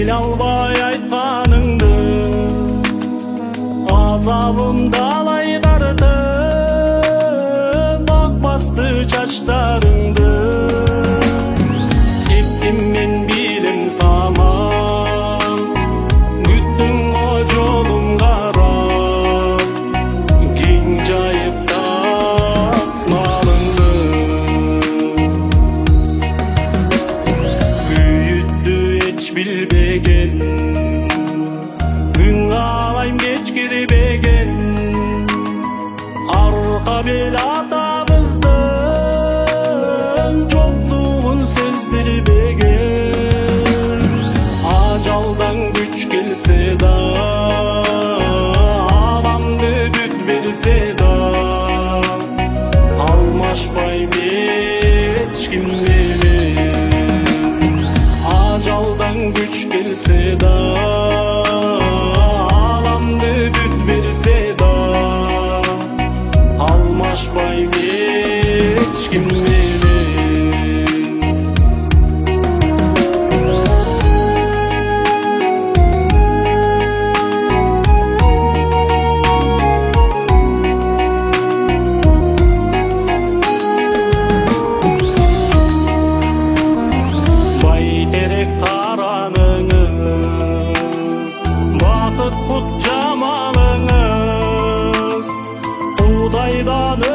албай айтканыңды, азабым далай тартып бакпасты чачтарыңды. Кеттим мен билим саман, күттүң о жолуң карап, кең жайып тасмалыңды. Күйүттү эч билбеген, күн каалайм кечкирбеген, арка бел атабыздын жоктугун сездирбеген. Ажалдан күч келсе да, адамды бүт берсе да, алмашпайм эч ким менен. Ажалдан күч келсе да, адамды бүт берсе да, алмашпайм эч ким менен. Байтерек караныңыз, бакыт кут жамалыңыз, Кудайдан